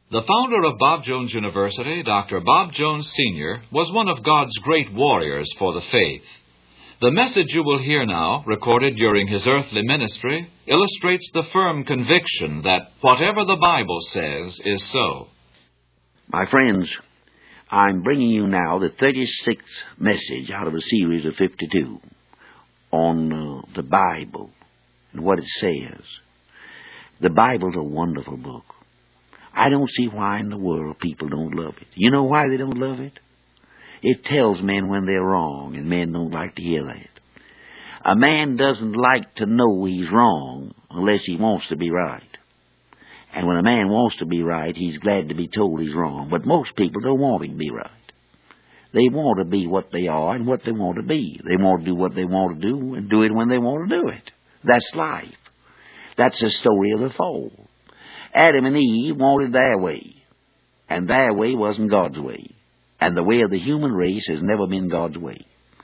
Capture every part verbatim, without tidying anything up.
The founder of Bob Jones University, Doctor Bob Jones Senior, was one of God's great warriors for the faith. The message you will hear now, recorded during his earthly ministry, illustrates the firm conviction that whatever the Bible says is so. My friends, I'm bringing you now the thirty-sixth message out of a series of fifty-two on uh, the Bible and what it says. The Bible's a wonderful book. I don't see why in the world people don't love it. You know why they don't love it? It tells men when they're wrong, and men don't like to hear that. A man doesn't like to know he's wrong unless he wants to be right. And when a man wants to be right, he's glad to be told he's wrong. But most people don't want him to be right. They want to be what they are and what they want to be. They want to do what they want to do and do it when they want to do it. That's life. That's the story of the fall. Adam and Eve wanted their way, and their way wasn't God's way. And the way of the human race has never been God's way.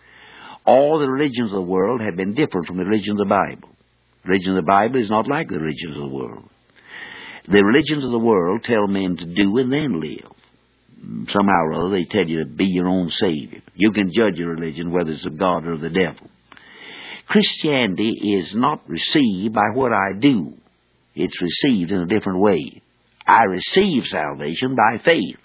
All the religions of the world have been different from the religion of the Bible. The religion of the Bible is not like the religions of the world. The religions of the world tell men to do and then live. Somehow or other they tell you to be your own Savior. You can judge your religion whether it's of God or the devil. Christianity is not received by what I do. It's received in a different way. I receive salvation by faith.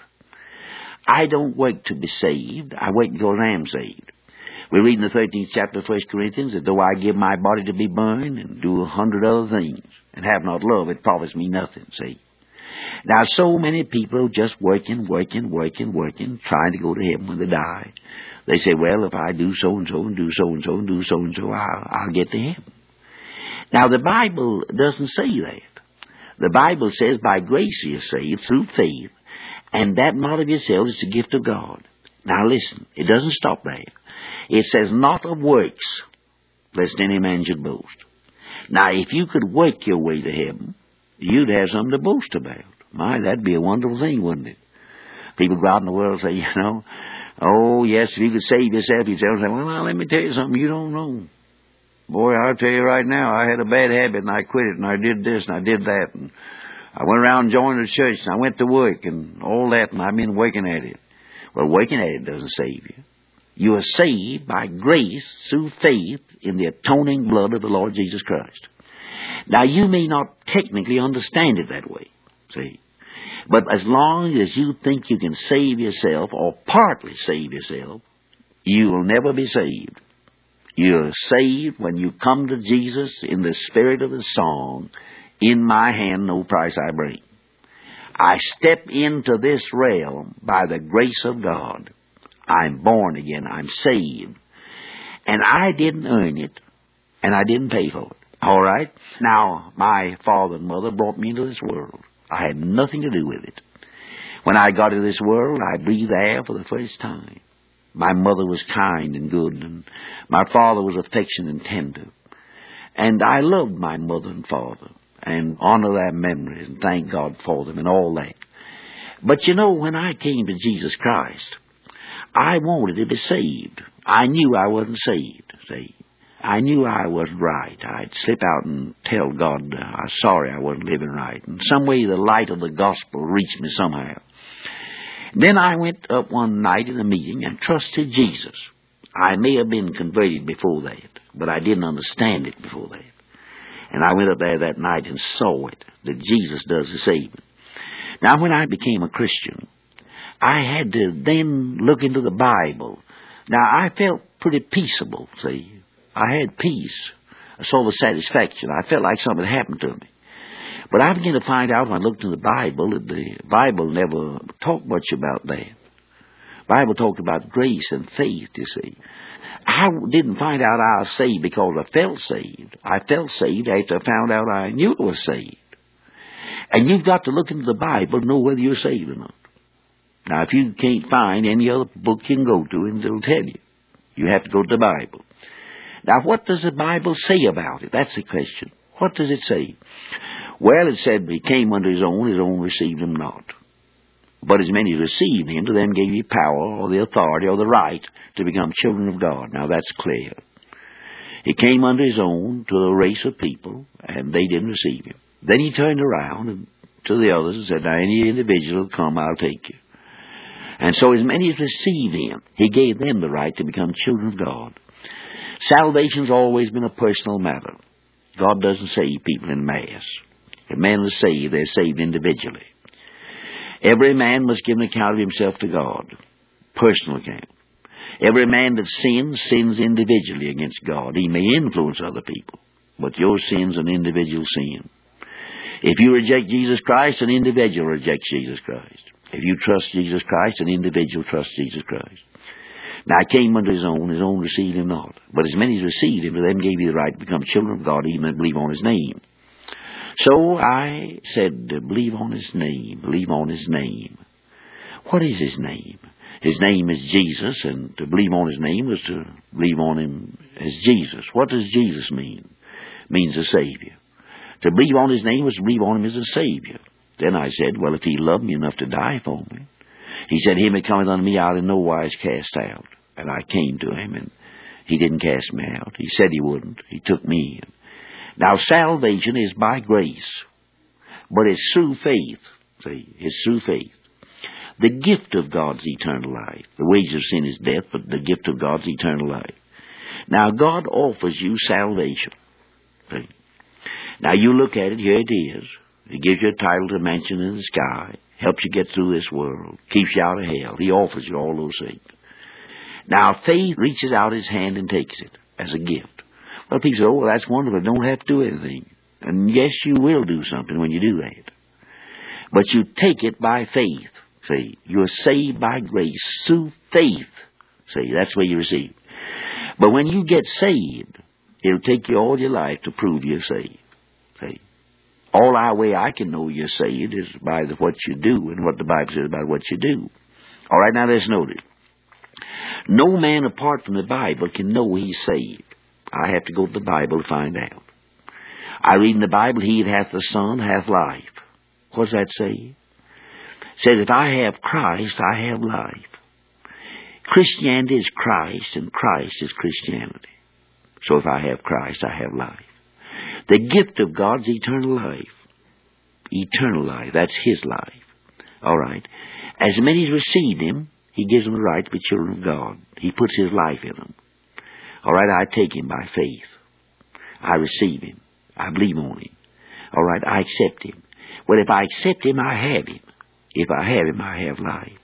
I don't work to be saved. I wait until I am saved. We read in the thirteenth chapter of First Corinthians that though I give my body to be burned and do a hundred other things and have not love, it profits me nothing, see. Now, so many people are just working, working, working, working, trying to go to heaven when they die. They say, well, if I do so-and-so and do so-and-so and do so-and-so, I'll, I'll get to heaven. Now, the Bible doesn't say that. The Bible says by grace you are saved through faith, and that not of yourselves, it's a gift of God. Now listen, it doesn't stop there. It says not of works, lest any man should boast. Now if you could work your way to heaven, you'd have something to boast about. My, that'd be a wonderful thing, wouldn't it? People go out in the world and say, you know, oh yes, if you could save yourself, you'd say, well, now let me tell you something you don't know. Boy, I'll tell you right now, I had a bad habit and I quit it and I did this and I did that and I went around and joined the church, and I went to work, and all that, and I've been working at it. Well, working at it doesn't save you. You are saved by grace through faith in the atoning blood of the Lord Jesus Christ. Now, you may not technically understand it that way, see. But as long as you think you can save yourself, or partly save yourself, you will never be saved. You're saved when you come to Jesus in the spirit of the song, in my hand no price I bring. I step into this realm by the grace of God. I'm born again. I'm saved. And I didn't earn it, and I didn't pay for it. All right? Now, my father and mother brought me into this world. I had nothing to do with it. When I got into this world, I breathed air for the first time. My mother was kind and good, and my father was affectionate and tender. And I loved my mother and father, and honor their memories, and thank God for them, and all that. But you know, when I came to Jesus Christ, I wanted to be saved. I knew I wasn't saved, see. I knew I wasn't right. I'd slip out and tell God uh, I'm sorry I wasn't living right. And some way the light of the gospel reached me somehow. Then I went up one night in a meeting and trusted Jesus. I may have been converted before that, but I didn't understand it before that. And I went up there that night and saw it, that Jesus does the saving. Now, when I became a Christian, I had to then look into the Bible. Now, I felt pretty peaceable, see. I had peace, a sort of satisfaction. I felt like something had happened to me. But I began to find out when I looked in the Bible that the Bible never talked much about that. The Bible talked about grace and faith, you see. I didn't find out I was saved because I felt saved. I felt saved after I found out I knew I was saved. And you've got to look into the Bible to know whether you're saved or not. Now, if you can't find any other book you can go to, and it'll tell you. You have to go to the Bible. Now, what does the Bible say about it? That's the question. What does it say? Well, it said, he came unto his own, his own received him not. But as many as received him, to them gave he power, or the authority, or the right, to become children of God. Now, that's clear. He came unto his own, to a race of people, and they didn't receive him. Then he turned around and to the others and said, now any individual will come, I'll take you. And so as many as received him, he gave them the right to become children of God. Salvation's always been a personal matter. God doesn't save people in mass. If man is saved, they're saved individually. Every man must give an account of himself to God. Personal account. Every man that sins, sins individually against God. He may influence other people, but your sin's an individual sin. If you reject Jesus Christ, an individual rejects Jesus Christ. If you trust Jesus Christ, an individual trusts Jesus Christ. Now, I came unto his own, his own received him not. But as many as received him, to them gave he the right to become children of God, even that believe on his name. So I said, believe on his name, believe on his name. What is his name? His name is Jesus, and to believe on his name was to believe on him as Jesus. What does Jesus mean? It means a Savior. To believe on his name was to believe on him as a Savior. Then I said, well, if he loved me enough to die for me. He said, him that cometh unto me, I'll in no wise cast out. And I came to him, and he didn't cast me out. He said he wouldn't. He took me in. Now, salvation is by grace, but it's through faith. See, it's through faith. The gift of God's eternal life. The wages of sin is death, but the gift of God's eternal life. Now, God offers you salvation. See? Now, you look at it, here it is. He gives you a title to mansion in the sky, helps you get through this world, keeps you out of hell. He offers you all those things. Now, faith reaches out his hand and takes it as a gift. Well, people say, oh, well, that's wonderful. Don't have to do anything. And yes, you will do something when you do that. But you take it by faith. See, you're saved by grace through faith. See, that's where you receive. But when you get saved, it'll take you all your life to prove you're saved. See, all our way I can know you're saved is by the, what you do and what the Bible says about what you do. All right, now let's note it. No man apart from the Bible can know he's saved. I have to go to the Bible to find out. I read in the Bible, he that hath the Son hath life. What does that say? It says, if I have Christ, I have life. Christianity is Christ, and Christ is Christianity. So if I have Christ, I have life. The gift of God's eternal life. Eternal life, that's his life. All right. As many as received him, he gives them the right to be children of God. He puts his life in them. All right, I take him by faith. I receive him. I believe on him. All right, I accept him. Well, if I accept him, I have him. If I have him, I have life.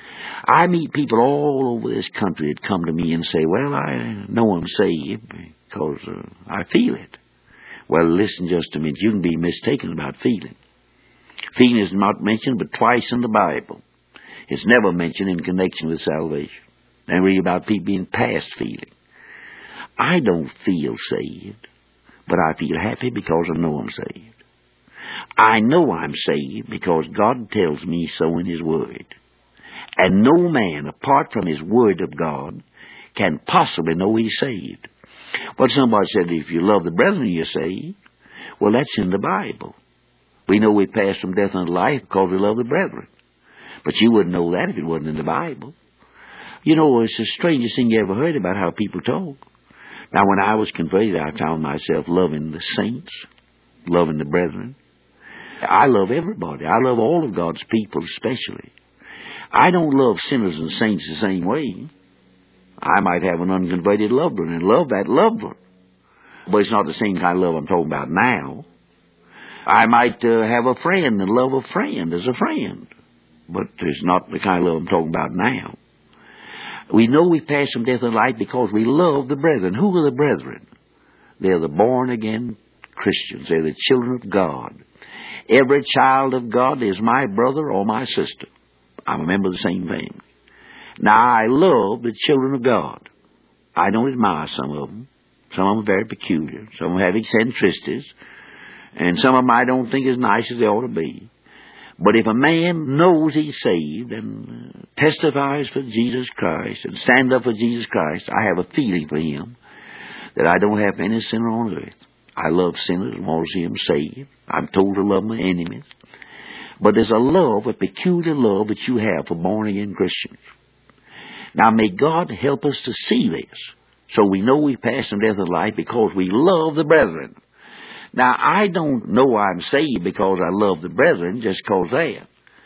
I meet people all over this country that come to me and say, well, I know I'm saved because uh, I feel it. Well, listen just a minute. You can be mistaken about feeling. Feeling is not mentioned but twice in the Bible. It's never mentioned in connection with salvation. They read about people being past feeling. I don't feel saved, but I feel happy because I know I'm saved. I know I'm saved because God tells me so in his word. And no man, apart from his word of God, can possibly know he's saved. But somebody said, if you love the brethren, you're saved. Well, that's in the Bible. We know we pass from death unto life because we love the brethren. But you wouldn't know that if it wasn't in the Bible. You know, it's the strangest thing you ever heard about how people talk. Now, when I was converted, I found myself loving the saints, loving the brethren. I love everybody. I love all of God's people especially. I don't love sinners and saints the same way. I might have an unconverted loved one and love that loved one. But it's not the same kind of love I'm talking about now. I might uh, have a friend and love a friend as a friend. But it's not the kind of love I'm talking about now. We know we pass from death unto life because we love the brethren. Who are the brethren? They're the born-again Christians. They're the children of God. Every child of God is my brother or my sister. I'm a member of the same family. Now, I love the children of God. I don't admire some of them. Some of them are very peculiar. Some of them have eccentricities. And some of them I don't think as nice as they ought to be. But if a man knows he's saved and uh, testifies for Jesus Christ and stands up for Jesus Christ, I have a feeling for him that I don't have any sinner on earth. I love sinners and want to see them saved. I'm told to love my enemies. But there's a love, a peculiar love that you have for born-again Christians. Now, may God help us to see this, so we know we pass from death to life because we love the brethren. Now, I don't know I'm saved because I love the brethren, just because that.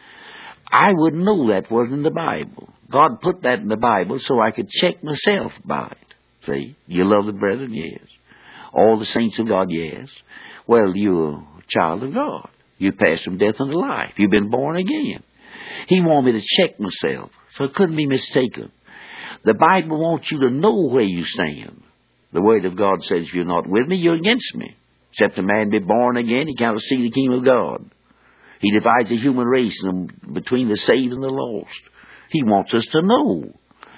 I wouldn't know that wasn't in the Bible. God put that in the Bible so I could check myself by it. See, you love the brethren? Yes. All the saints of God? Yes. Well, you're a child of God. You passed from death unto life. You've been born again. He wanted me to check myself, so it couldn't be mistaken. The Bible wants you to know where you stand. The Word of God says, if you're not with me, you're against me. Except a man be born again, he cannot see the kingdom of God. He divides the human race between the saved and the lost. He wants us to know.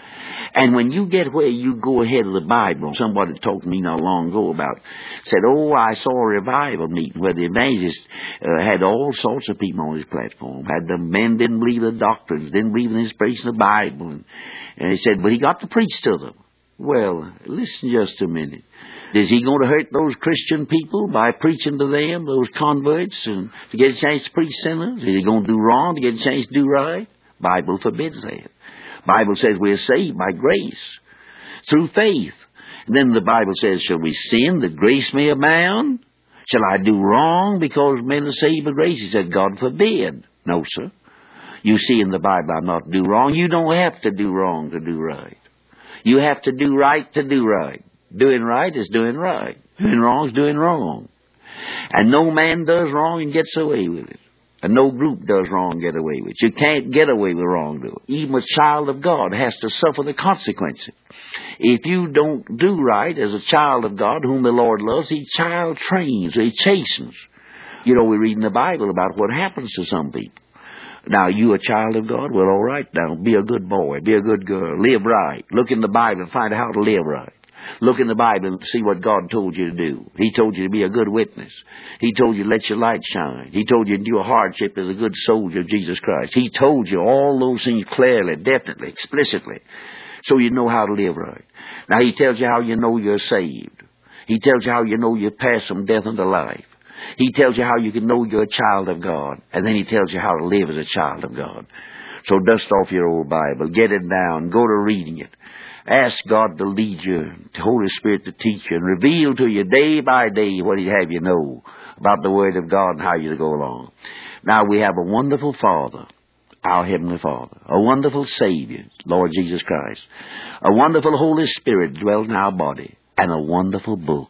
And when you get where you go ahead of the Bible, somebody talked to me not long ago about, said, oh, I saw a revival meeting where the evangelist uh, had all sorts of people on his platform. Had the men didn't believe the doctrines, didn't believe in the inspiration of the Bible. And, and he said, but he got to preach to them. Well, listen just a minute. Is he going to hurt those Christian people by preaching to them, those converts, and to get a chance to preach sinners? Is he going to do wrong to get a chance to do right? Bible forbids that. Bible says we're saved by grace, through faith. And then the Bible says, shall we sin that grace may abound? Shall I do wrong because men are saved by grace? He said, God forbid. No, sir. You see in the Bible, I'm not to do wrong. You don't have to do wrong to do right. You have to do right to do right. Doing right is doing right. Doing wrong is doing wrong. And no man does wrong and gets away with it. And no group does wrong and get away with it. You can't get away with wrongdoing. Even a child of God has to suffer the consequences. If you don't do right as a child of God, whom the Lord loves, He child trains, He chastens. You know, we read in the Bible about what happens to some people. Now, you a child of God? Well, all right now. Be a good boy. Be a good girl. Live right. Look in the Bible and find out how to live right. Look in the Bible and see what God told you to do. He told you to be a good witness. He told you to let your light shine. He told you to do a hardship as a good soldier of Jesus Christ. He told you all those things clearly, definitely, explicitly, so you know how to live right. Now, He tells you how you know you're saved. He tells you how you know you're passed from death unto life. He tells you how you can know you're a child of God. And then He tells you how to live as a child of God. So dust off your old Bible. Get it down. Go to reading it. Ask God to lead you, the Holy Spirit to teach you, and reveal to you day by day what He'd have you know about the Word of God and how you to go along. Now, we have a wonderful Father, our Heavenly Father, a wonderful Savior, Lord Jesus Christ, a wonderful Holy Spirit dwells in our body, and a wonderful book,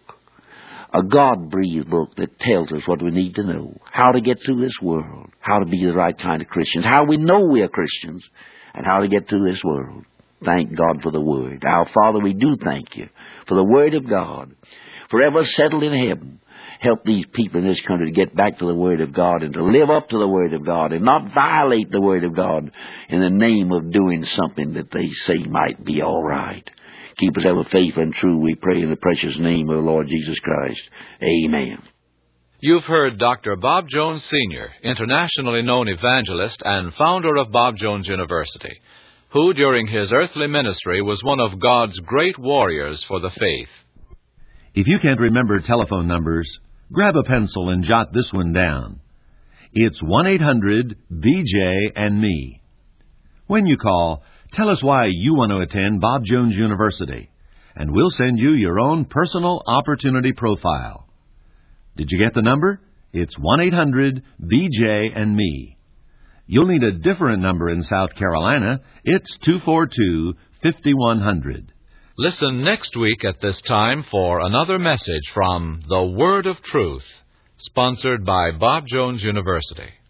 a God-breathed book that tells us what we need to know, how to get through this world, how to be the right kind of Christians, how we know we are Christians, and how to get through this world. Thank God for the Word. Our Father, we do thank You for the Word of God, forever settled in heaven. Help these people in this country to get back to the Word of God and to live up to the Word of God and not violate the Word of God in the name of doing something that they say might be all right. Keep us ever faithful and true, we pray in the precious name of the Lord Jesus Christ. Amen. You've heard Doctor Bob Jones, Senior, internationally known evangelist and founder of Bob Jones University, who during his earthly ministry was one of God's great warriors for the faith. If you can't remember telephone numbers, grab a pencil and jot this one down. It's one eight hundred B J and me. When you call, tell us why you want to attend Bob Jones University, and we'll send you your own personal opportunity profile. Did you get the number? It's one eight hundred B J and me. You'll need a different number in South Carolina. It's two four two, five one zero zero. Listen next week at this time for another message from The Word of Truth, sponsored by Bob Jones University.